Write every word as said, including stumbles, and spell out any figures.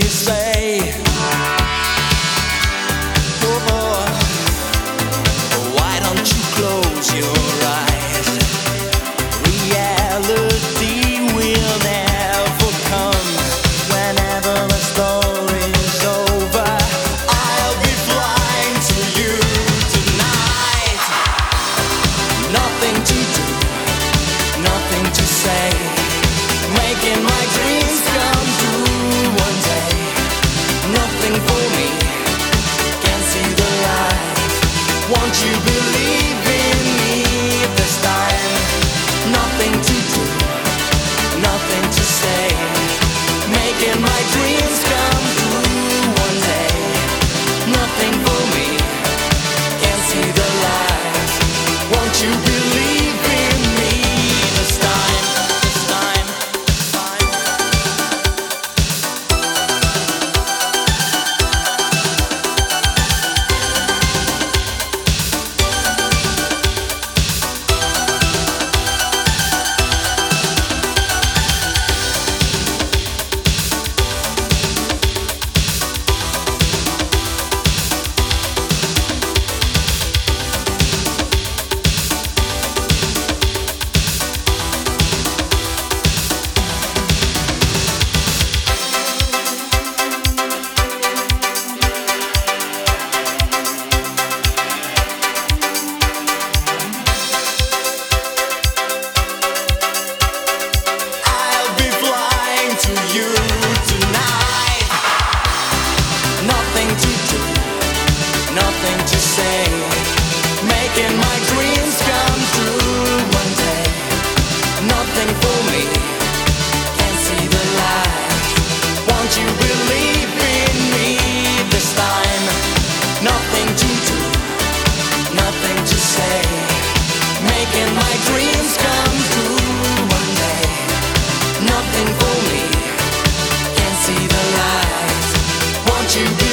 say. Oh, why don't you close your eyes? Reality will never come. Whenever the story's over, I'll be flying to you tonight. Nothing to do, nothing to say, making my dreams come true one day. Nothing for me, can't see the light. Won't you believe in me this time? Nothing to do, nothing to say, making my dreams come true one day. Nothing for me, can't see the light. Won't you believe in me this time? This time, this time. I'll be flying to you tonight. Nothing to do, nothing to say, making my dreams come true one day. Nothing for me, can't see the light. Won't you believe in me this time? Nothing to do, nothing to say, making my dreams come true one day. Nothing for me, can't see the light. Won't you